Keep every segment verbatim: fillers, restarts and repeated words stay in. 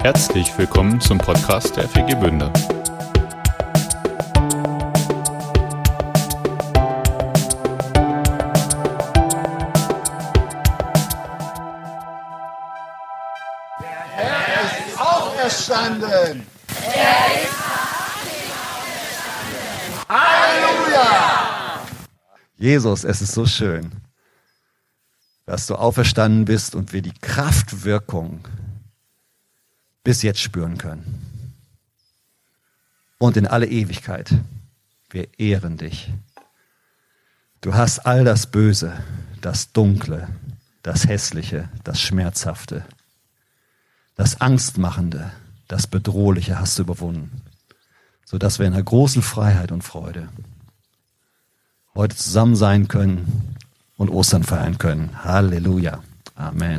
Herzlich willkommen zum Podcast der F E G Bünde. Der Herr ist auferstanden! Er ist Halleluja! Jesus, es ist so schön, dass du auferstanden bist und wir die Kraftwirkung bis jetzt spüren können. Und in alle Ewigkeit. Wir ehren dich. Du hast all das Böse, das Dunkle, das Hässliche, das Schmerzhafte, das Angstmachende, das Bedrohliche hast du überwunden, sodass wir in einer großen Freiheit und Freude heute zusammen sein können und Ostern feiern können. Halleluja. Amen.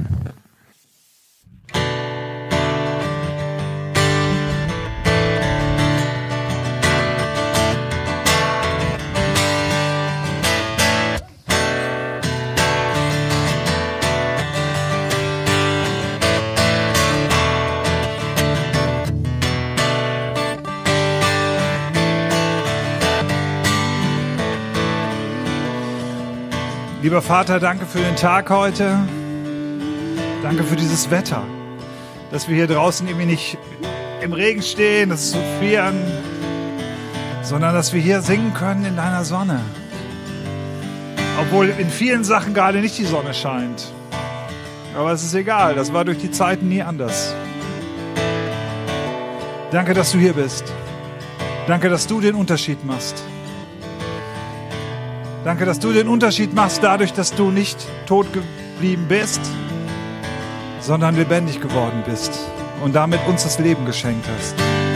Lieber Vater, danke für den Tag heute. Danke für dieses Wetter, dass wir hier draußen irgendwie nicht im Regen stehen, dass es so frieren, sondern dass wir hier singen können in deiner Sonne. Obwohl in vielen Sachen gerade nicht die Sonne scheint. Aber es ist egal, das war durch die Zeiten nie anders. Danke, dass du hier bist. Danke, dass du den Unterschied machst. Danke, dass du den Unterschied machst dadurch, dass du nicht tot geblieben bist, sondern lebendig geworden bist und damit uns das Leben geschenkt hast.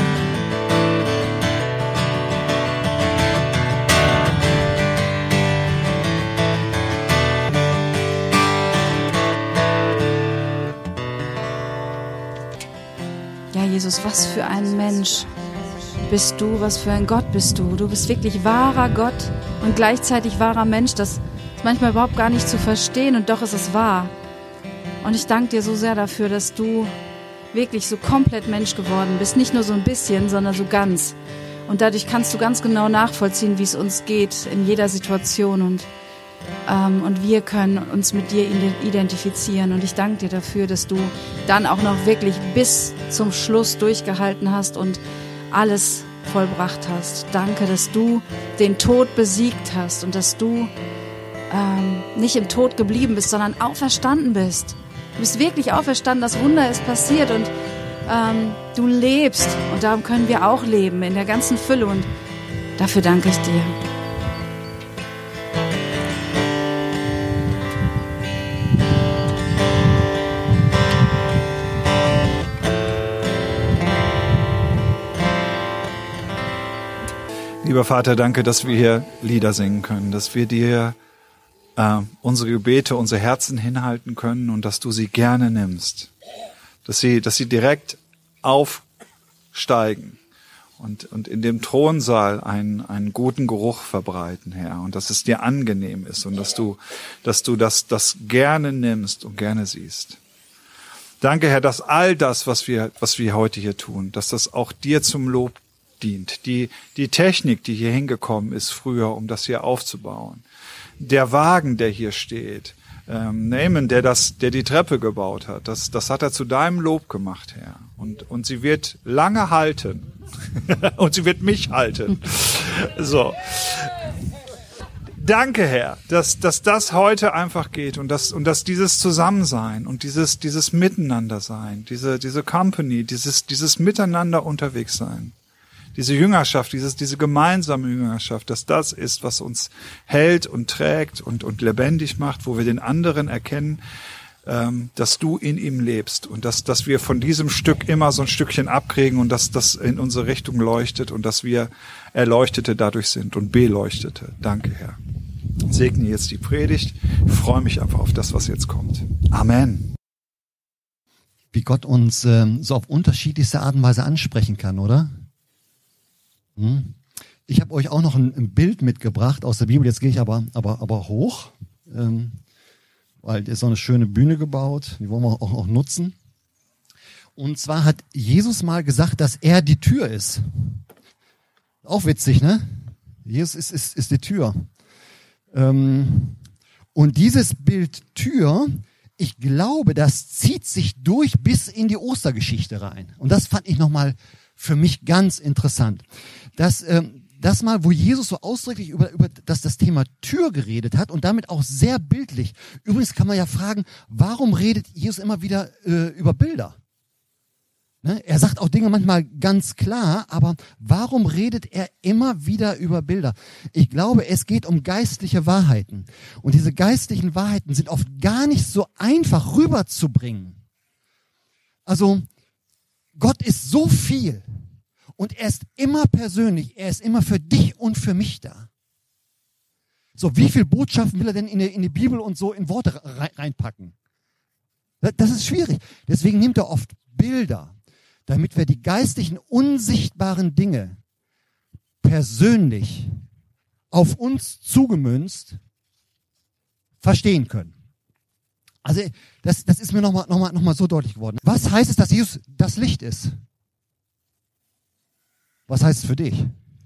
Ja, Jesus, was für ein Mensch bist du, was für ein Gott bist du. Du bist wirklich wahrer Gott und gleichzeitig wahrer Mensch. Das ist manchmal überhaupt gar nicht zu verstehen und doch ist es wahr. Und ich danke dir so sehr dafür, dass du wirklich so komplett Mensch geworden bist. Nicht nur so ein bisschen, sondern so ganz. Und dadurch kannst du ganz genau nachvollziehen, wie es uns geht in jeder Situation. Und, ähm, und wir können uns mit dir identifizieren. Und ich danke dir dafür, dass du dann auch noch wirklich bis zum Schluss durchgehalten hast und alles vollbracht hast. Danke, dass du den Tod besiegt hast und dass du ähm, nicht im Tod geblieben bist, sondern auferstanden bist. Du bist wirklich auferstanden, das Wunder ist passiert und ähm, du lebst und darum können wir auch leben in der ganzen Fülle und dafür danke ich dir. Lieber Vater, danke, dass wir hier Lieder singen können, dass wir dir äh, unsere Gebete, unsere Herzen hinhalten können und dass du sie gerne nimmst, dass sie, dass sie direkt aufsteigen und, und in dem Thronsaal einen, einen guten Geruch verbreiten, Herr, und dass es dir angenehm ist und dass du, dass du das, das gerne nimmst und gerne siehst. Danke, Herr, dass all das, was wir, was wir heute hier tun, dass das auch dir zum Lob dient. Die, die Technik, die hier hingekommen ist früher, um das hier aufzubauen. Der Wagen, der hier steht. Ähm, Naaman, der das, der die Treppe gebaut hat. Das, das hat er zu deinem Lob gemacht, Herr. Und, und sie wird lange halten. Und sie wird mich halten. So. Danke, Herr, dass, dass das heute einfach geht und dass, und dass dieses Zusammensein und dieses, dieses Miteinandersein, diese, diese Company, dieses, dieses Miteinander unterwegs sein. Diese Jüngerschaft, dieses, diese gemeinsame Jüngerschaft, dass das ist, was uns hält und trägt und, und lebendig macht, wo wir den anderen erkennen, ähm, dass du in ihm lebst und dass, dass wir von diesem Stück immer so ein Stückchen abkriegen und dass das in unsere Richtung leuchtet und dass wir Erleuchtete dadurch sind und Beleuchtete. Danke, Herr. Segne jetzt die Predigt. Ich freue mich einfach auf das, was jetzt kommt. Amen. Wie Gott uns ähm, so auf unterschiedlichste Art und Weise ansprechen kann, oder? Ich habe euch auch noch ein, ein Bild mitgebracht aus der Bibel. Jetzt gehe ich aber, aber, aber hoch, ähm, weil es ist so eine schöne Bühne gebaut. Die wollen wir auch, auch nutzen. Und zwar hat Jesus mal gesagt, dass er die Tür ist. Auch witzig, ne? Jesus ist, ist, ist die Tür. Ähm, und dieses Bild Tür, ich glaube, das zieht sich durch bis in die Ostergeschichte rein. Und das fand ich nochmal für mich ganz interessant. Das, ähm, das mal, wo Jesus so ausdrücklich über, über das, das Thema Tür geredet hat und damit auch sehr bildlich. Übrigens kann man ja fragen, warum redet Jesus immer wieder äh, über Bilder? Ne? Er sagt auch Dinge manchmal ganz klar, aber warum redet er immer wieder über Bilder? Ich glaube, es geht um geistliche Wahrheiten. Und diese geistlichen Wahrheiten sind oft gar nicht so einfach rüberzubringen. Also, Gott ist so viel. Und er ist immer persönlich, er ist immer für dich und für mich da. So, wie viel Botschaften will er denn in die, in die Bibel und so in Worte reinpacken? Das ist schwierig. Deswegen nimmt er oft Bilder, damit wir die geistlichen, unsichtbaren Dinge persönlich auf uns zugemünzt verstehen können. Also das, das ist mir nochmal noch mal, noch mal so deutlich geworden. Was heißt es, dass Jesus das Licht ist? Was heißt es für dich?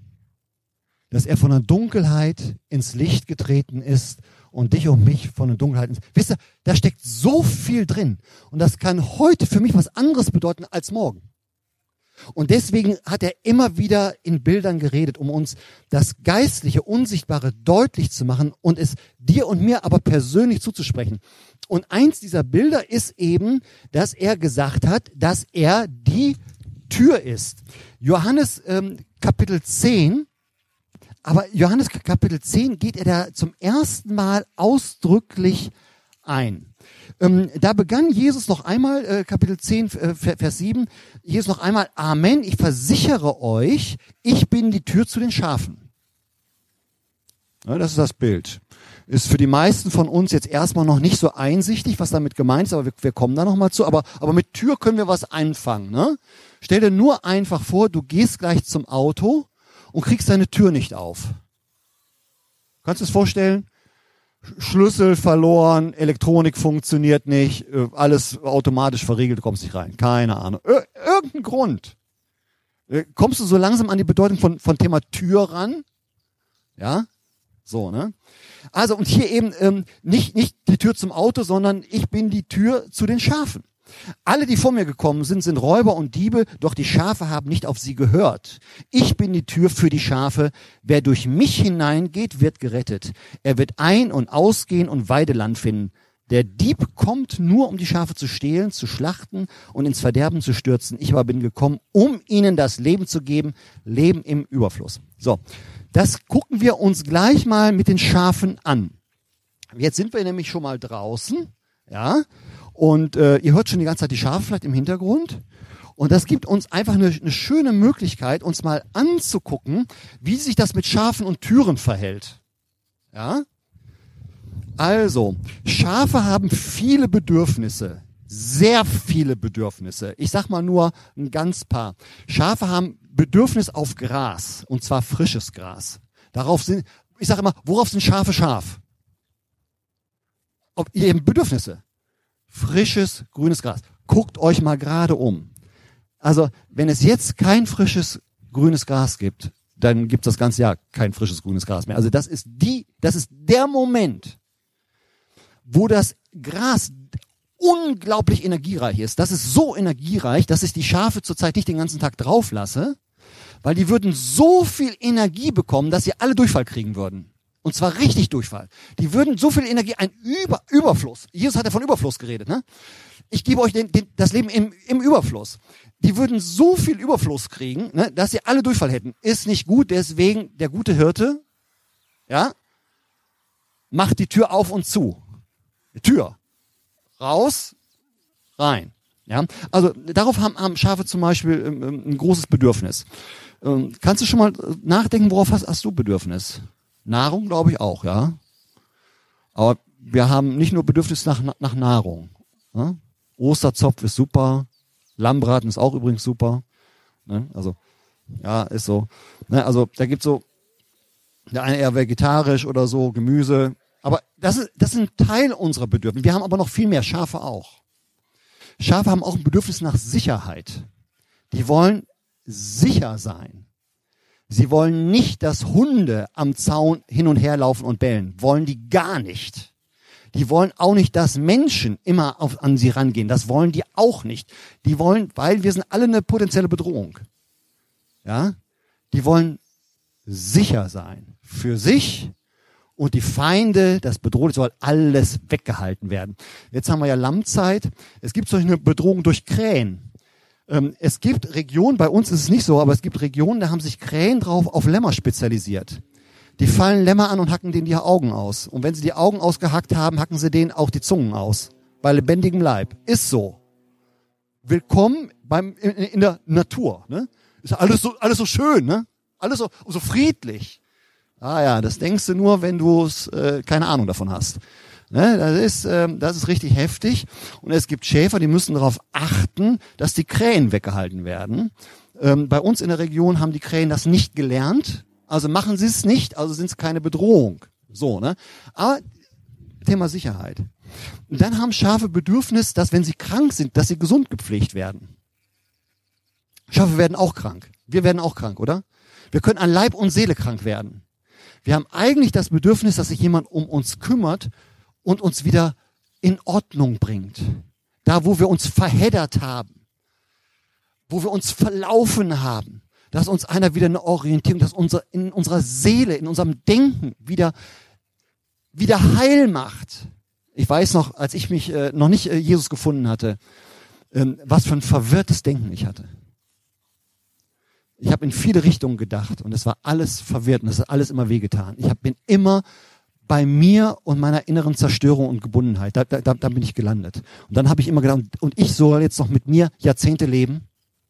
Dass er von der Dunkelheit ins Licht getreten ist und dich und mich von der Dunkelheit ins... Wisst ihr, da steckt so viel drin. Und das kann heute für mich was anderes bedeuten als morgen. Und deswegen hat er immer wieder in Bildern geredet, um uns das Geistliche, Unsichtbare deutlich zu machen und es dir und mir aber persönlich zuzusprechen. Und eins dieser Bilder ist eben, dass er gesagt hat, dass er die Tür ist. Johannes ähm, Kapitel zehn, aber Johannes Kapitel zehn geht er da zum ersten Mal ausdrücklich ein. Ähm, da begann Jesus noch einmal, äh, Kapitel zehn, äh, Vers sieben, Jesus noch einmal, Amen, ich versichere euch, ich bin die Tür zu den Schafen. Ja, das ist das Bild. Ist für die meisten von uns jetzt erstmal noch nicht so einsichtig, was damit gemeint ist, aber wir, wir kommen da nochmal zu. Aber, aber mit Tür können wir was anfangen. Ne? Stell dir nur einfach vor, du gehst gleich zum Auto und kriegst deine Tür nicht auf. Kannst du es vorstellen? Schlüssel verloren, Elektronik funktioniert nicht, alles automatisch verriegelt, du kommst nicht rein. Keine Ahnung. Ir- irgendein Grund. Kommst du so langsam an die Bedeutung von, von Thema Tür ran? Ja? So, ne? Also, und hier eben ähm, nicht, nicht die Tür zum Auto, sondern ich bin die Tür zu den Schafen. Alle, die vor mir gekommen sind, sind Räuber und Diebe, doch die Schafe haben nicht auf sie gehört. Ich bin die Tür für die Schafe. Wer durch mich hineingeht, wird gerettet. Er wird ein- und ausgehen und Weideland finden. Der Dieb kommt nur, um die Schafe zu stehlen, zu schlachten und ins Verderben zu stürzen. Ich aber bin gekommen, um ihnen das Leben zu geben, Leben im Überfluss. So, das gucken wir uns gleich mal mit den Schafen an. Jetzt sind wir nämlich schon mal draußen, ja, und äh, ihr hört schon die ganze Zeit die Schafe vielleicht im Hintergrund. Und das gibt uns einfach eine, eine schöne Möglichkeit, uns mal anzugucken, wie sich das mit Schafen und Türen verhält. Ja? Also, Schafe haben viele Bedürfnisse, sehr viele Bedürfnisse. Ich sag mal nur ein ganz paar. Schafe haben Bedürfnis auf Gras, und zwar frisches Gras. Darauf sind, ich sage immer, worauf sind Schafe scharf? Ob ihr eben Bedürfnisse. Frisches, grünes Gras. Guckt euch mal gerade um. Also, wenn es jetzt kein frisches, grünes Gras gibt, dann gibt es das ganze Jahr kein frisches, grünes Gras mehr. Also, das ist die, das ist der Moment, wo das Gras unglaublich energiereich ist. Das ist so energiereich, dass ich die Schafe zurzeit nicht den ganzen Tag drauf lasse, weil die würden so viel Energie bekommen, dass sie alle Durchfall kriegen würden. Und zwar richtig Durchfall. Die würden so viel Energie, ein Über, Überfluss. Jesus hat ja von Überfluss geredet, ne? Ich gebe euch den, den, das Leben im, im Überfluss. Die würden so viel Überfluss kriegen, ne, dass sie alle Durchfall hätten. Ist nicht gut, deswegen der gute Hirte, ja, macht die Tür auf und zu. Die Tür. Raus, rein. Ja, also darauf haben, haben Schafe zum Beispiel ähm, ein großes Bedürfnis. Ähm, kannst du schon mal nachdenken, worauf hast, hast du Bedürfnis? Nahrung, glaube ich auch, ja. Aber wir haben nicht nur Bedürfnis nach, nach Nahrung. Ne? Osterzopf ist super, Lammbraten ist auch übrigens super. Ne? Also, ja, ist so. Ne? Also, da gibt's so, der eine eher vegetarisch oder so, Gemüse. Aber das ist, das ist ein Teil unserer Bedürfnisse. Wir haben aber noch viel mehr, Schafe auch. Schafe haben auch ein Bedürfnis nach Sicherheit. Die wollen sicher sein. Sie wollen nicht, dass Hunde am Zaun hin und her laufen und bellen. Wollen die gar nicht. Die wollen auch nicht, dass Menschen immer auf, an sie rangehen. Das wollen die auch nicht. Die wollen, weil wir sind alle eine potenzielle Bedrohung. Ja? Die wollen sicher sein. Für sich und die Feinde, das Bedrohte soll alles weggehalten werden. Jetzt haben wir ja Lammzeit. Es gibt solche eine Bedrohung durch Krähen. Ähm, es gibt Regionen, bei uns ist es nicht so, aber es gibt Regionen, da haben sich Krähen drauf auf Lämmer spezialisiert. Die fallen Lämmer an und hacken denen die Augen aus. Und wenn sie die Augen ausgehackt haben, hacken sie denen auch die Zungen aus. Bei lebendigem Leib. Ist so. Willkommen beim, in, in der Natur. Ne? Ist alles so, alles so schön, ne? Alles so, so friedlich. Ah ja, das denkst du nur, wenn du äh, keine Ahnung davon hast. Ne? Das ist, ähm, das ist richtig heftig. Und es gibt Schäfer, die müssen darauf achten, dass die Krähen weggehalten werden. Ähm, bei uns in der Region haben die Krähen das nicht gelernt. Also machen sie es nicht, also sind es keine Bedrohung. So, ne? Aber Thema Sicherheit. Und dann haben Schafe Bedürfnis, dass wenn sie krank sind, dass sie gesund gepflegt werden. Schafe werden auch krank. Wir werden auch krank, oder? Wir können an Leib und Seele krank werden. Wir haben eigentlich das Bedürfnis, dass sich jemand um uns kümmert und uns wieder in Ordnung bringt. Da, wo wir uns verheddert haben, wo wir uns verlaufen haben, dass uns einer wieder eine Orientierung, dass unser, in unserer Seele, in unserem Denken wieder, wieder heil macht. Ich weiß noch, als ich mich äh, noch nicht äh, Jesus gefunden hatte, ähm, was für ein verwirrtes Denken ich hatte. Ich habe in viele Richtungen gedacht und es war alles verwirrt und es hat alles immer wehgetan. Ich hab, bin immer bei mir und meiner inneren Zerstörung und Gebundenheit. Da, da, da bin ich gelandet. Und dann habe ich immer gedacht, und ich soll jetzt noch mit mir Jahrzehnte leben?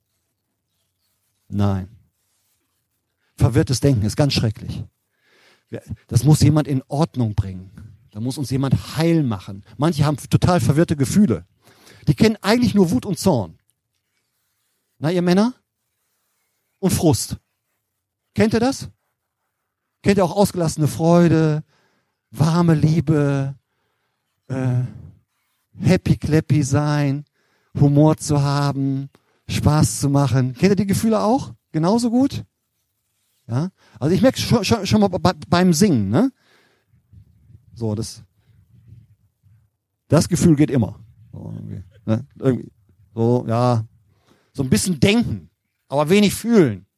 Nein. Verwirrtes Denken ist ganz schrecklich. Das muss jemand in Ordnung bringen. Da muss uns jemand heil machen. Manche haben total verwirrte Gefühle. Die kennen eigentlich nur Wut und Zorn. Na, ihr Männer? Und Frust. Kennt ihr das? Kennt ihr auch ausgelassene Freude, warme Liebe, äh, happy clappy sein, Humor zu haben, Spaß zu machen? Kennt ihr die Gefühle auch? Genauso gut? Ja? Also ich merke schon, schon, schon mal bei, beim Singen, ne? So, das, das Gefühl geht immer. So, irgendwie, ne? Irgendwie, so, ja, so ein bisschen denken, aber wenig fühlen.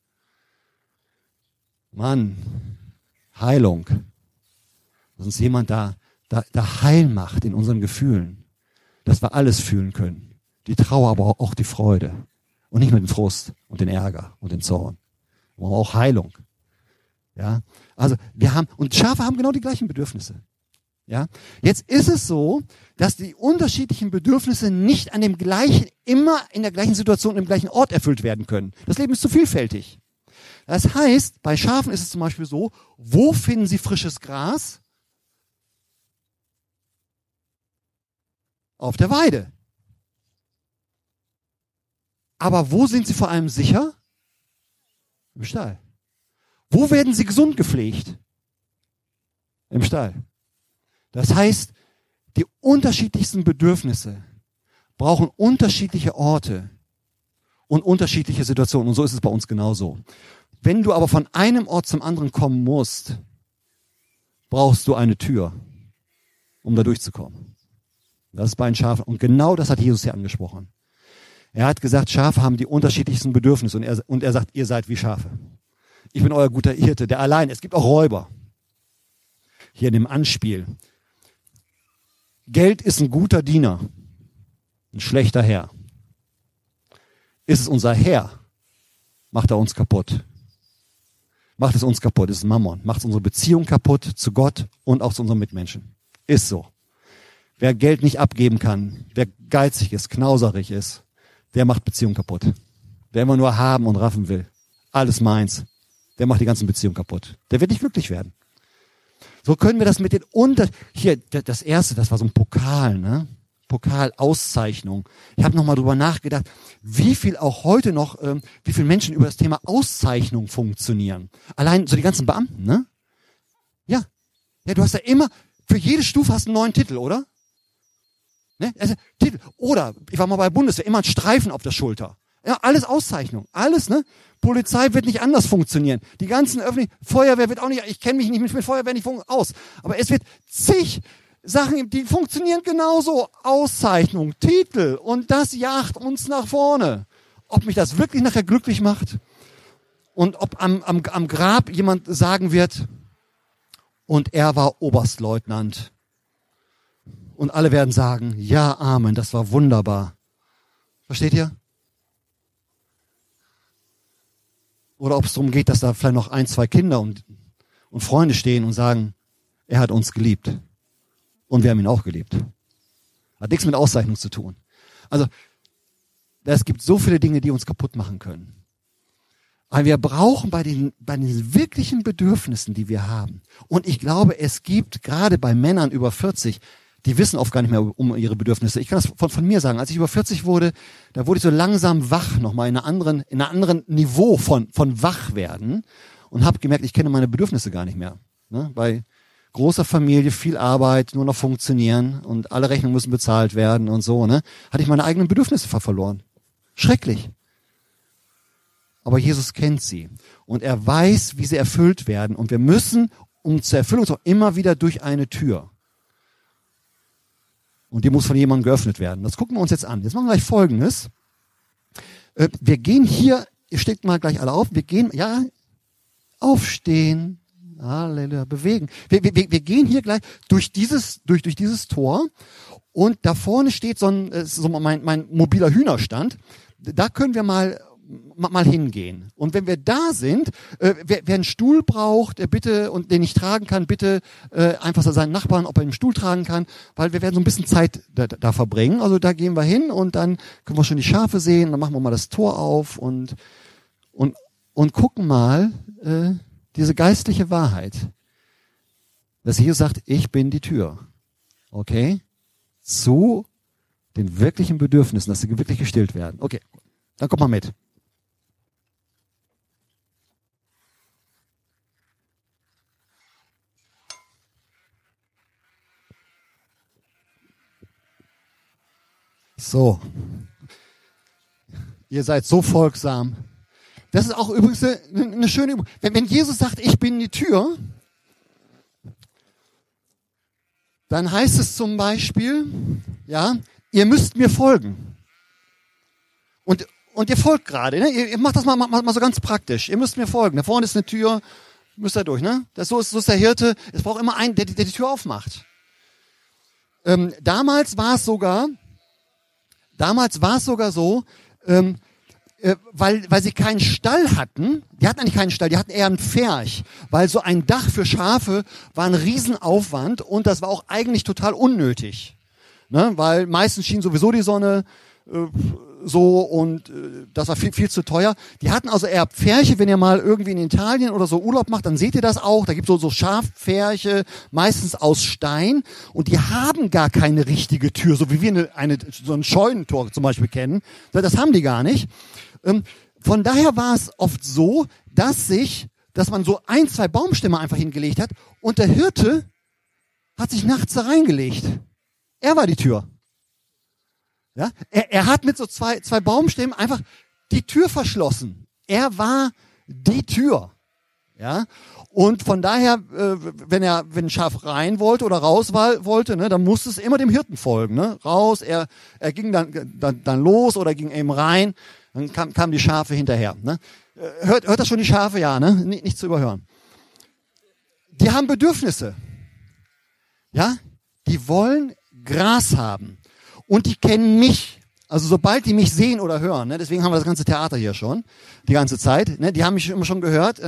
Mann, Heilung. Dass uns jemand da, da, da heil macht in unseren Gefühlen. Dass wir alles fühlen können. Die Trauer, aber auch die Freude. Und nicht nur den Frust und den Ärger und den Zorn. Aber auch Heilung. Ja, also wir haben, und Schafe haben genau die gleichen Bedürfnisse. Ja, jetzt ist es so, dass die unterschiedlichen Bedürfnisse nicht an dem gleichen, immer in der gleichen Situation, im gleichen Ort erfüllt werden können. Das Leben ist zu vielfältig. Das heißt, bei Schafen ist es zum Beispiel so, wo finden sie frisches Gras? Auf der Weide. Aber wo sind sie vor allem sicher? Im Stall. Wo werden sie gesund gepflegt? Im Stall. Das heißt, die unterschiedlichsten Bedürfnisse brauchen unterschiedliche Orte und unterschiedliche Situationen. Und so ist es bei uns genauso. Wenn du aber von einem Ort zum anderen kommen musst, brauchst du eine Tür, um da durchzukommen. Das ist bei den Schafen. Und genau das hat Jesus hier angesprochen. Er hat gesagt, Schafe haben die unterschiedlichsten Bedürfnisse. Und er, und er sagt, ihr seid wie Schafe. Ich bin euer guter Hirte, der allein. Es gibt auch Räuber. Hier in dem Anspiel. Geld ist ein guter Diener, ein schlechter Herr. Ist es unser Herr, macht er uns kaputt. Macht es uns kaputt, ist Mammon. Macht unsere Beziehung kaputt zu Gott und auch zu unseren Mitmenschen. Ist so. Wer Geld nicht abgeben kann, wer geizig ist, knauserig ist, der macht Beziehung kaputt. Wer immer nur haben und raffen will, alles meins, der macht die ganzen Beziehungen kaputt. Der wird nicht glücklich werden. So können wir das mit den Unter... Hier, das erste, das war so ein Pokal, ne? Pokalauszeichnung. Ich habe nochmal drüber nachgedacht, wie viel auch heute noch, ähm, wie viele Menschen über das Thema Auszeichnung funktionieren. Allein so die ganzen Beamten, ne? Ja. Ja, du hast ja immer, für jede Stufe hast du einen neuen Titel, oder? Ne? Also, Titel. Oder, ich war mal bei Bundeswehr, immer ein Streifen auf der Schulter. Ja, alles Auszeichnung. Alles, ne? Polizei wird nicht anders funktionieren. Die ganzen öffentlichen, Feuerwehr wird auch nicht, ich kenne mich nicht mit, mit Feuerwehr nicht aus. Aber es wird zig Sachen, die funktionieren genauso. Auszeichnung, Titel. Und das jagt uns nach vorne. Ob mich das wirklich nachher glücklich macht? Und ob am, am, am Grab jemand sagen wird, und er war Oberstleutnant. Und alle werden sagen, ja, Amen, das war wunderbar. Versteht ihr? Oder ob es darum geht, dass da vielleicht noch ein, zwei Kinder und, und Freunde stehen und sagen, er hat uns geliebt. Und wir haben ihn auch geliebt. Hat nichts mit Auszeichnung zu tun. Also, es gibt so viele Dinge, die uns kaputt machen können. Aber wir brauchen bei den, bei den wirklichen Bedürfnissen, die wir haben. Und ich glaube, es gibt gerade bei Männern über vierzig, die wissen oft gar nicht mehr um ihre Bedürfnisse. Ich kann das von, von mir sagen. Als ich über vierzig wurde, da wurde ich so langsam wach, nochmal in einer anderen, in einem anderen Niveau von, von wach werden und habe gemerkt, ich kenne meine Bedürfnisse gar nicht mehr. Ne? Bei großer Familie, viel Arbeit, nur noch funktionieren und alle Rechnungen müssen bezahlt werden und so, ne? Hatte ich meine eigenen Bedürfnisse verloren. Schrecklich. Aber Jesus kennt sie und er weiß, wie sie erfüllt werden und wir müssen, um zur Erfüllung zu kommen, immer wieder durch eine Tür. Und die muss von jemandem geöffnet werden. Das gucken wir uns jetzt an. Jetzt machen wir gleich Folgendes. Äh, wir gehen hier, ihr steht mal gleich alle auf, wir gehen, ja, aufstehen, Halleluja, bewegen. Wir, wir, wir gehen hier gleich durch dieses, durch, durch dieses Tor und da vorne steht so ein, so mein, mein mobiler Hühnerstand. Da können wir mal mal hingehen. Und wenn wir da sind, äh, wer, wer einen Stuhl braucht, äh, bitte, und den ich tragen kann, bitte äh, einfach so seinen Nachbarn, ob er einen Stuhl tragen kann, weil wir werden so ein bisschen Zeit da, da verbringen. Also da gehen wir hin und dann können wir schon die Schafe sehen, dann machen wir mal das Tor auf und und und gucken mal äh, diese geistliche Wahrheit, dass Jesus sagt, ich bin die Tür. Okay? Zu den wirklichen Bedürfnissen, dass sie wirklich gestillt werden. Okay, dann kommt mal mit. So. Ihr seid so folgsam. Das ist auch übrigens eine, eine schöne Übung. Wenn, wenn Jesus sagt, ich bin die Tür, dann heißt es zum Beispiel, ja, ihr müsst mir folgen. Und, und ihr folgt gerade, ne? Ihr, ihr macht das mal, mal, mal so ganz praktisch. Ihr müsst mir folgen. Da vorne ist eine Tür, müsst ihr durch, ne? Das, so, ist, so ist der Hirte. Es braucht immer einen, der, der die Tür aufmacht. Ähm, damals war es sogar, damals war es sogar so, ähm, äh, weil, weil sie keinen Stall hatten. Die hatten eigentlich keinen Stall, die hatten eher einen Pferch. Weil so ein Dach für Schafe war ein Riesenaufwand und das war auch eigentlich total unnötig. Ne? Weil meistens schien sowieso die Sonne äh, so und äh, das war viel, viel zu teuer. Die hatten also eher Pferche, wenn ihr mal irgendwie in Italien oder so Urlaub macht, dann seht ihr das auch. Da gibt es so, so Schafpferche, meistens aus Stein und die haben gar keine richtige Tür, so wie wir eine, eine, so ein Scheunentor zum Beispiel kennen. Das haben die gar nicht. Ähm, von daher war es oft so, dass sich, dass man so ein, zwei Baumstämme einfach hingelegt hat und der Hirte hat sich nachts da reingelegt. Er war die Tür. Ja, er, er hat mit so zwei, zwei Baumstämmen einfach die Tür verschlossen. Er war die Tür. Ja, und von daher, äh, wenn er, wenn ein Schaf rein wollte oder raus war, wollte, ne, dann musste es immer dem Hirten folgen. Ne? Raus, er, er ging dann, dann, dann los oder ging eben rein, dann kam, kamen die Schafe hinterher. Ne? Hört, hört das schon die Schafe? Ja, ne? Nicht, nicht zu überhören. Die haben Bedürfnisse. Ja, die wollen Gras haben. Und die kennen mich. Also sobald die mich sehen oder hören, ne, deswegen haben wir das ganze Theater hier schon, die ganze Zeit, ne, die haben mich immer schon gehört.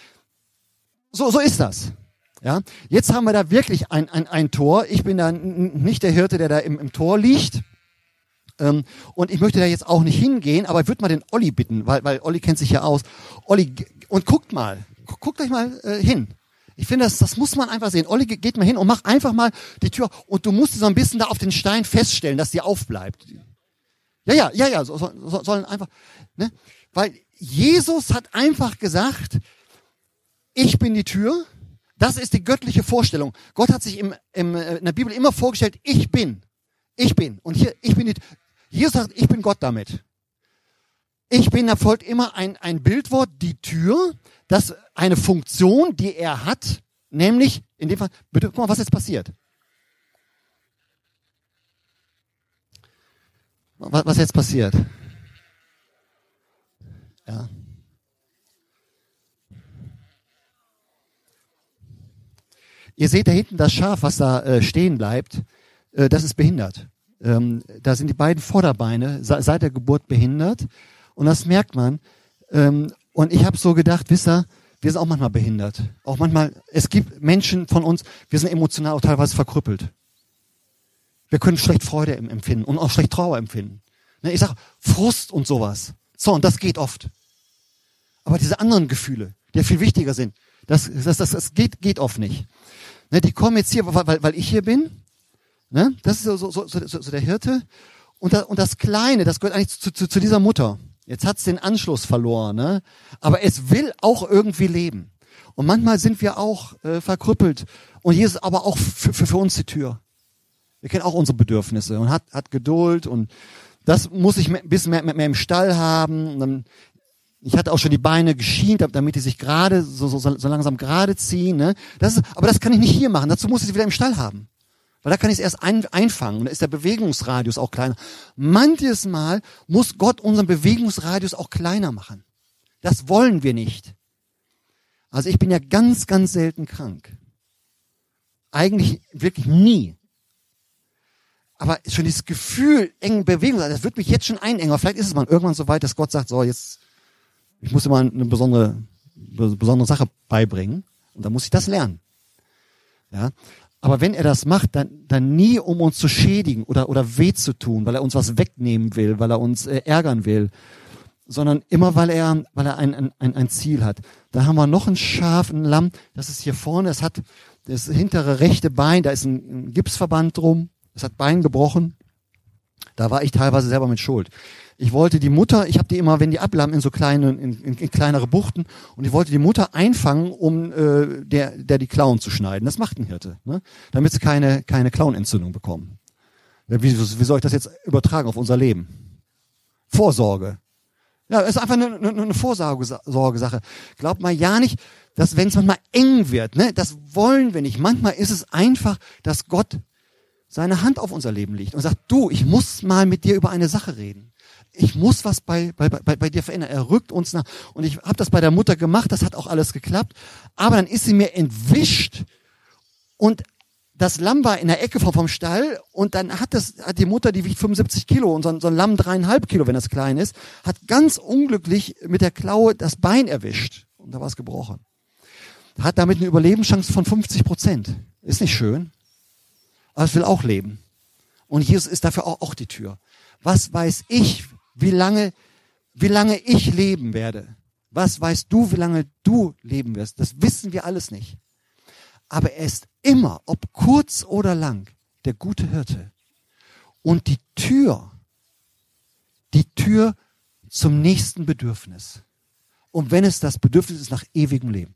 So, so ist das. Ja, jetzt haben wir da wirklich ein, ein, ein Tor. Ich bin da nicht der Hirte, der da im, im Tor liegt. Ähm, und ich möchte da jetzt auch nicht hingehen, aber ich würde mal den Olli bitten, weil, weil Olli kennt sich ja aus. Olli, und guckt mal, guckt euch mal äh, hin. Ich finde, das, das muss man einfach sehen. Olli, geht mal hin und mach einfach mal die Tür. Und du musst so ein bisschen da auf den Stein feststellen, dass die aufbleibt. Ja, ja, ja, ja, so, so, sollen einfach, ne? Weil Jesus hat einfach gesagt, ich bin die Tür. Das ist die göttliche Vorstellung. Gott hat sich im, im, in der Bibel immer vorgestellt, ich bin. Ich bin. Und hier, ich bin die, Jesus sagt, ich bin Gott damit. Ich bin, da folgt immer ein, ein Bildwort, die Tür, das eine Funktion, die er hat, nämlich, in dem Fall, bitte, guck mal, was jetzt passiert. Was, was jetzt passiert? Ja. Ihr seht da hinten das Schaf, was da äh, stehen bleibt, äh, das ist behindert. Ähm, da sind die beiden Vorderbeine se- seit der Geburt behindert und das merkt man. Ähm, und ich habe so gedacht, wisst ihr, wir sind auch manchmal behindert. Auch manchmal, es gibt Menschen von uns, wir sind emotional auch teilweise verkrüppelt. Wir können schlecht Freude empfinden und auch schlecht Trauer empfinden. Ne, ich sage Frust und sowas. So, und das geht oft. Aber diese anderen Gefühle, die ja viel wichtiger sind, das, das, das, das geht, geht oft nicht. Ne, die kommen jetzt hier, weil, weil ich hier bin. Ne? Das ist so, so, so, so, so der Hirte. Und, da, und das Kleine, das gehört eigentlich zu, zu, zu dieser Mutter. Jetzt hat's den Anschluss verloren. Ne? Aber es will auch irgendwie leben. Und manchmal sind wir auch äh, verkrüppelt. Und Jesus ist aber auch für, für, für uns die Tür. Wir kennen auch unsere Bedürfnisse und hat, hat Geduld. Und das muss ich ein bisschen mehr, mehr, mehr im Stall haben. Und dann, ich hatte auch schon die Beine geschient, damit die sich gerade, so, so, so langsam gerade ziehen. Ne? Das ist, aber das kann ich nicht hier machen. Dazu muss ich sie wieder im Stall haben. Weil da kann ich es erst ein, einfangen. Und da ist der Bewegungsradius auch kleiner. Manches Mal muss Gott unseren Bewegungsradius auch kleiner machen. Das wollen wir nicht. Also ich bin ja ganz, ganz selten krank. Eigentlich wirklich nie. Aber schon dieses Gefühl, engen Bewegung, das wird mich jetzt schon einengen. Vielleicht ist es mal irgendwann so weit, dass Gott sagt, so jetzt, ich muss dir mal eine besondere, besondere Sache beibringen. Und dann muss ich das lernen. Ja. Aber wenn er das macht, dann, dann nie, um uns zu schädigen oder, oder weh zu tun, weil er uns was wegnehmen will, weil er uns äh, ärgern will, sondern immer, weil er, weil er ein, ein, ein Ziel hat. Da haben wir noch ein Schaf, ein Lamm, das ist hier vorne, es hat das hintere rechte Bein, da ist ein, ein Gipsverband drum, es hat Bein gebrochen. Da war ich teilweise selber mit Schuld. Ich wollte die Mutter, ich habe die immer, wenn die ablahmen, in so kleine, in, in, in kleinere Buchten, und ich wollte die Mutter einfangen, um äh, der, der die Klauen zu schneiden. Das macht ein Hirte, ne? Damit sie keine, keine Klauenentzündung bekommen. Ja, wie, wie soll ich das jetzt übertragen auf unser Leben? Vorsorge. Ja, ist einfach eine, eine, eine Vorsorgesache. Glaubt mal ja nicht, dass wenn es manchmal eng wird, ne, das wollen wir nicht. Manchmal ist es einfach, dass Gott seine Hand auf unser Leben legt und sagt, du, ich muss mal mit dir über eine Sache reden. Ich muss was bei, bei, bei, bei dir verändern. Er rückt uns nach. Und ich habe das bei der Mutter gemacht, das hat auch alles geklappt. Aber dann ist sie mir entwischt und das Lamm war in der Ecke vom, vom Stall und dann hat das, hat die Mutter, die wiegt fünfundsiebzig Kilo und so ein, so ein Lamm dreieinhalb Kilo, wenn das klein ist, hat ganz unglücklich mit der Klaue das Bein erwischt und da war es gebrochen. Hat damit eine Überlebenschance von fünfzig Prozent. Ist nicht schön, aber es will auch leben. Und Jesus ist dafür auch, auch die Tür. Was weiß ich, wie lange, wie lange ich leben werde? Was weißt du, wie lange du leben wirst? Das wissen wir alles nicht. Aber er ist immer, ob kurz oder lang, der gute Hirte. Und die Tür, die Tür zum nächsten Bedürfnis. Und wenn es das Bedürfnis ist nach ewigem Leben.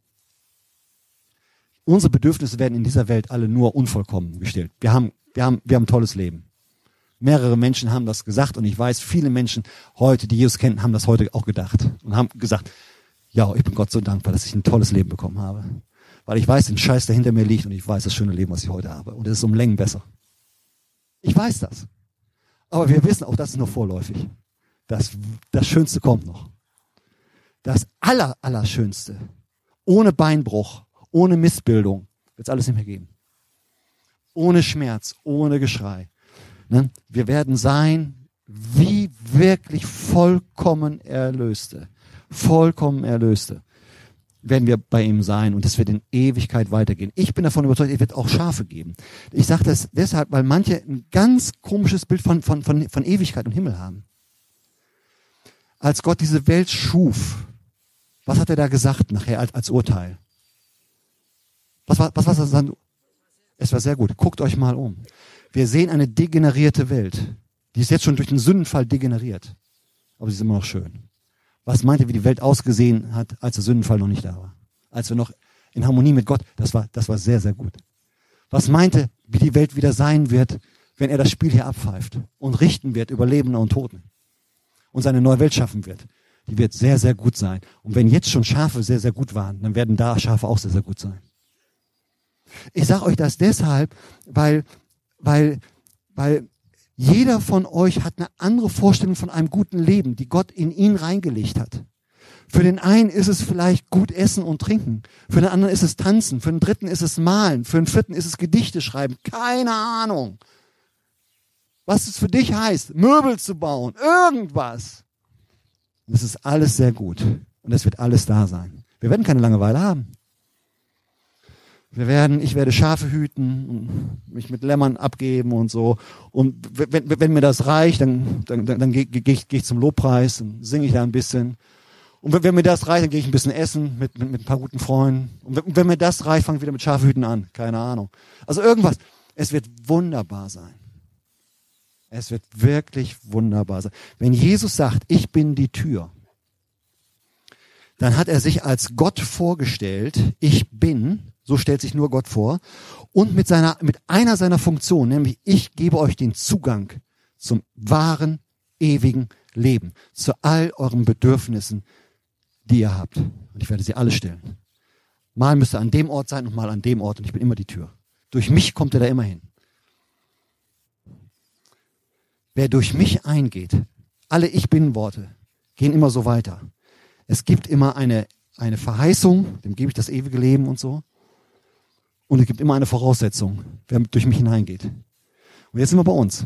Unsere Bedürfnisse werden in dieser Welt alle nur unvollkommen gestellt. Wir haben, wir haben, wir haben ein tolles Leben. Mehrere Menschen haben das gesagt und ich weiß, viele Menschen heute, die Jesus kennen, haben das heute auch gedacht und haben gesagt, ja, ich bin Gott so dankbar, dass ich ein tolles Leben bekommen habe. Weil ich weiß, den Scheiß, der hinter mir liegt und ich weiß das schöne Leben, was ich heute habe. Und es ist um Längen besser. Ich weiß das. Aber wir wissen auch, das ist nur vorläufig. Das, das Schönste kommt noch. Das aller, Allerschönste. Ohne Beinbruch, ohne Missbildung wird es alles nicht mehr geben. Ohne Schmerz, ohne Geschrei. Ne? Wir werden sein, wie wirklich vollkommen Erlöste. Vollkommen Erlöste. Werden wir bei ihm sein und es wird in Ewigkeit weitergehen. Ich bin davon überzeugt, es wird auch Schafe geben. Ich sage das deshalb, weil manche ein ganz komisches Bild von, von, von, von Ewigkeit und Himmel haben. Als Gott diese Welt schuf, was hat er da gesagt nachher als, als Urteil? Was war, was war das dann? Es war sehr gut. Guckt euch mal um. Wir sehen eine degenerierte Welt. Die ist jetzt schon durch den Sündenfall degeneriert. Aber sie ist immer noch schön. Was meint ihr, wie die Welt ausgesehen hat, als der Sündenfall noch nicht da war? Als wir noch in Harmonie mit Gott, das war, das war sehr, sehr gut. Was meinte, wie die Welt wieder sein wird, wenn er das Spiel hier abpfeift und richten wird über Lebende und Toten und seine neue Welt schaffen wird. Die wird sehr, sehr gut sein. Und wenn jetzt schon Schafe sehr, sehr gut waren, dann werden da Schafe auch sehr, sehr gut sein. Ich sage euch das deshalb, weil, weil, weil jeder von euch hat eine andere Vorstellung von einem guten Leben, die Gott in ihn reingelegt hat. Für den einen ist es vielleicht gut essen und trinken. Für den anderen ist es tanzen. Für den dritten ist es malen. Für den vierten ist es Gedichte schreiben. Keine Ahnung. Was es für dich heißt, Möbel zu bauen, irgendwas. Das ist alles sehr gut. Und es wird alles da sein. Wir werden keine Langeweile haben. Wir werden, ich werde Schafe hüten und mich mit Lämmern abgeben und so. Und wenn, wenn mir das reicht, dann, dann, dann, dann gehe geh ich, geh ich zum Lobpreis und singe ich da ein bisschen. Und wenn, wenn mir das reicht, dann gehe ich ein bisschen essen mit, mit, mit ein paar guten Freunden. Und wenn, wenn mir das reicht, fange ich wieder mit Schafehüten an. Keine Ahnung. Also irgendwas. Es wird wunderbar sein. Es wird wirklich wunderbar sein. Wenn Jesus sagt, ich bin die Tür, dann hat er sich als Gott vorgestellt, ich bin, so stellt sich nur Gott vor, und mit seiner, mit einer seiner Funktionen, nämlich ich gebe euch den Zugang zum wahren, ewigen Leben, zu all euren Bedürfnissen, die ihr habt. Und ich werde sie alle stillen. Mal müsst ihr an dem Ort sein und mal an dem Ort, und ich bin immer die Tür. Durch mich kommt er da immer hin. Wer durch mich eingeht, alle Ich-Bin-Worte gehen immer so weiter. Es gibt immer eine, eine Verheißung, dem gebe ich das ewige Leben und so. Und es gibt immer eine Voraussetzung, wer durch mich hineingeht. Und jetzt sind wir bei uns.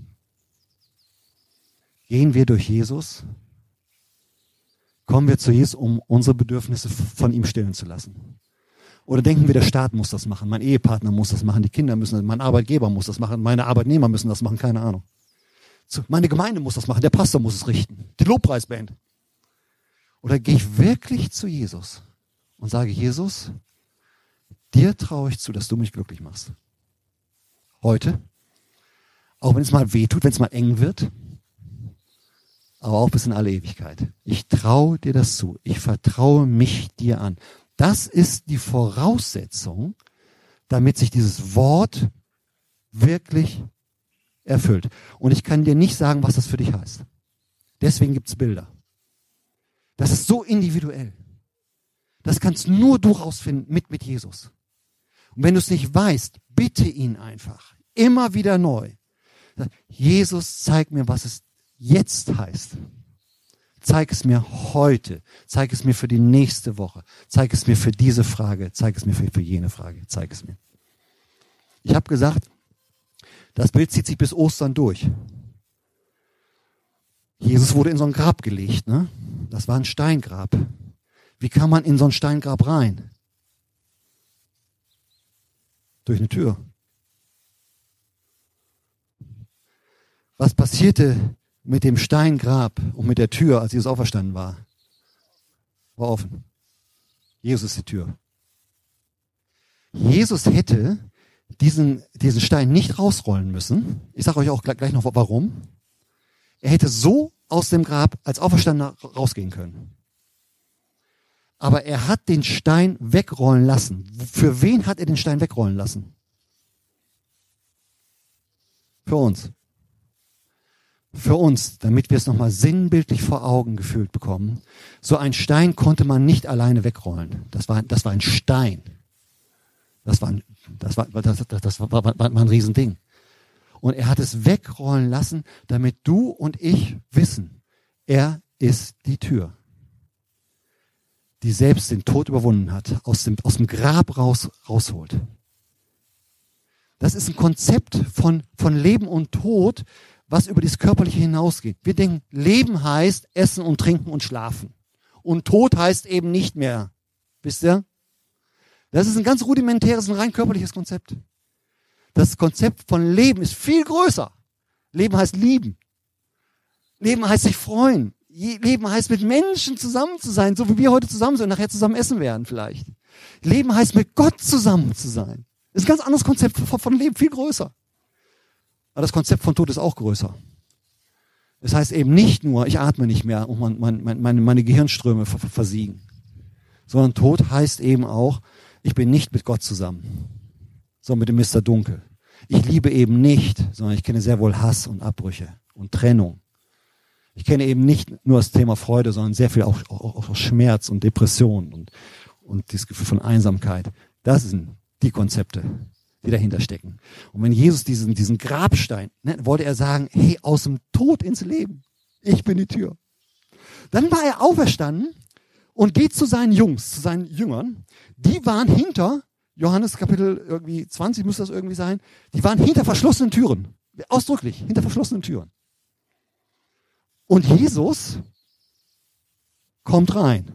Gehen wir durch Jesus? Kommen wir zu Jesus, um unsere Bedürfnisse von ihm stillen zu lassen? Oder denken wir, der Staat muss das machen, mein Ehepartner muss das machen, die Kinder müssen das, mein Arbeitgeber muss das machen, meine Arbeitnehmer müssen das machen, keine Ahnung. Meine Gemeinde muss das machen, der Pastor muss es richten, die Lobpreisband. Oder gehe ich wirklich zu Jesus und sage, Jesus, dir traue ich zu, dass du mich glücklich machst. Heute, auch wenn es mal wehtut, wenn es mal eng wird, aber auch bis in alle Ewigkeit. Ich traue dir das zu. Ich vertraue mich dir an. Das ist die Voraussetzung, damit sich dieses Wort wirklich erfüllt. Und ich kann dir nicht sagen, was das für dich heißt. Deswegen gibt's Bilder. Das ist so individuell. Das kannst nur du rausfinden mit, mit Jesus. Und wenn du es nicht weißt, bitte ihn einfach. Immer wieder neu. Jesus, zeig mir, was es jetzt heißt. Zeig es mir heute. Zeig es mir für die nächste Woche. Zeig es mir für diese Frage. Zeig es mir für, für jene Frage. Zeig es mir. Ich habe gesagt, das Bild zieht sich bis Ostern durch. Jesus wurde in so ein Grab gelegt, ne? Das war ein Steingrab. Wie kann man in so ein Steingrab rein? Durch eine Tür. Was passierte mit dem Steingrab und mit der Tür, als Jesus auferstanden war? War offen. Jesus ist die Tür. Jesus hätte diesen, diesen Stein nicht rausrollen müssen. Ich sage euch auch gleich noch warum. Er hätte so aus dem Grab als Auferstandener rausgehen können. Aber er hat den Stein wegrollen lassen. Für wen hat er den Stein wegrollen lassen? Für uns. Für uns, damit wir es nochmal sinnbildlich vor Augen gefühlt bekommen. So ein Stein konnte man nicht alleine wegrollen. Das war, das war ein Stein. Das war ein, das war, das, das war, war, war ein Riesending. Und er hat es wegrollen lassen, damit du und ich wissen, er ist die Tür, die selbst den Tod überwunden hat, aus dem, aus dem Grab raus, rausholt. Das ist ein Konzept von, von Leben und Tod, was über das Körperliche hinausgeht. Wir denken, Leben heißt Essen und Trinken und Schlafen. Und Tod heißt eben nicht mehr. Wisst ihr? Das ist ein ganz rudimentäres, ein rein körperliches Konzept. Das Konzept von Leben ist viel größer. Leben heißt lieben. Leben heißt sich freuen. Leben heißt mit Menschen zusammen zu sein, so wie wir heute zusammen sind und nachher zusammen essen werden vielleicht. Leben heißt mit Gott zusammen zu sein. Das ist ein ganz anderes Konzept von Leben, viel größer. Aber das Konzept von Tod ist auch größer. Das heißt eben nicht nur, ich atme nicht mehr und mein, mein, meine, meine Gehirnströme versiegen. Sondern Tod heißt eben auch, ich bin nicht mit Gott zusammen, sondern mit dem Mister Dunkel. Ich liebe eben nicht, sondern ich kenne sehr wohl Hass und Abbrüche und Trennung. Ich kenne eben nicht nur das Thema Freude, sondern sehr viel auch, auch, auch Schmerz und Depression und, und dieses Gefühl von Einsamkeit. Das sind die Konzepte, die dahinter stecken. Und wenn Jesus diesen, diesen Grabstein, ne, wollte er sagen, hey, aus dem Tod ins Leben, ich bin die Tür. Dann war er auferstanden und geht zu seinen Jungs, zu seinen Jüngern. Die waren hinter, Johannes Kapitel irgendwie zwanzig müsste das irgendwie sein, die waren hinter verschlossenen Türen. Ausdrücklich, hinter verschlossenen Türen. Und Jesus kommt rein.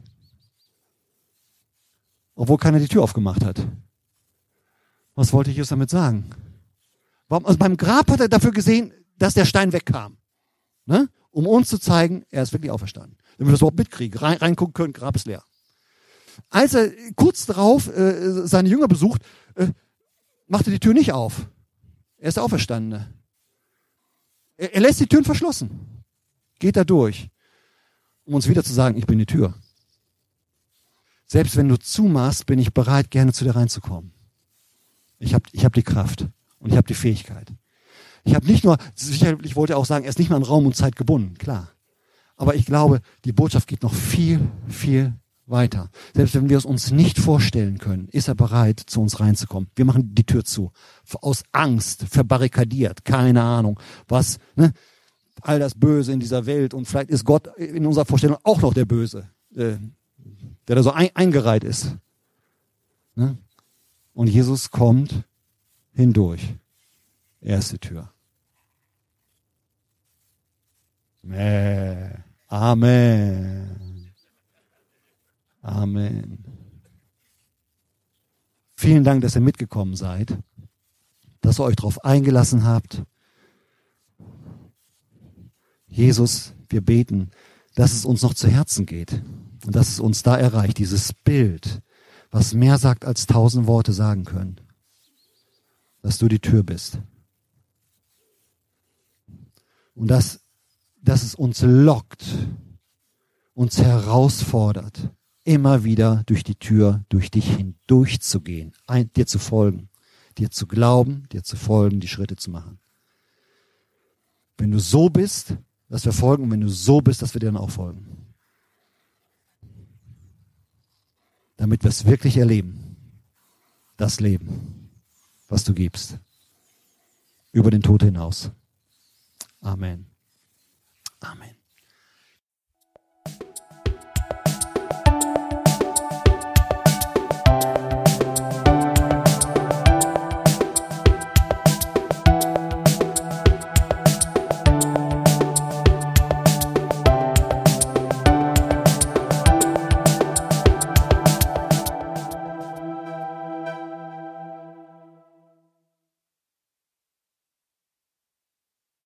Obwohl keiner die Tür aufgemacht hat. Was wollte Jesus damit sagen? Warum? Also beim Grab hat er dafür gesehen, dass der Stein wegkam. Ne? Um uns zu zeigen, er ist wirklich auferstanden. Damit wir das überhaupt mitkriegen, rein, reingucken können, Grab ist leer. Als er kurz darauf äh, seine Jünger besucht, äh, macht er die Tür nicht auf. Er ist der Auferstandene. Er, er lässt die Türen verschlossen. Geht da durch, um uns wieder zu sagen, ich bin die Tür. Selbst wenn du zumachst, bin ich bereit, gerne zu dir reinzukommen. Ich habe ich hab die Kraft und ich habe die Fähigkeit. Ich habe nicht nur, sicherlich wollte er auch sagen, er ist nicht mehr an Raum und Zeit gebunden, klar. Aber ich glaube, die Botschaft geht noch viel, viel weiter. Selbst wenn wir es uns nicht vorstellen können, ist er bereit, zu uns reinzukommen. Wir machen die Tür zu. Aus Angst, verbarrikadiert, keine Ahnung, was, ne? All das Böse in dieser Welt und vielleicht ist Gott in unserer Vorstellung auch noch der Böse, äh, der da so ein, eingereiht ist. Ne? Und Jesus kommt hindurch. Erste Tür. Amen. Amen. Amen. Vielen Dank, dass ihr mitgekommen seid, dass ihr euch darauf eingelassen habt. Jesus, wir beten, dass es uns noch zu Herzen geht und dass es uns da erreicht, dieses Bild, was mehr sagt, als tausend Worte sagen können, dass du die Tür bist. Und dass, dass es uns lockt, uns herausfordert, immer wieder durch die Tür, durch dich hindurchzugehen, ein, dir zu folgen, dir zu glauben, dir zu folgen, die Schritte zu machen. Wenn du so bist, dass wir folgen, und wenn du so bist, dass wir dir dann auch folgen. Damit wir es wirklich erleben. Das Leben, was du gibst. Über den Tod hinaus. Amen. Amen.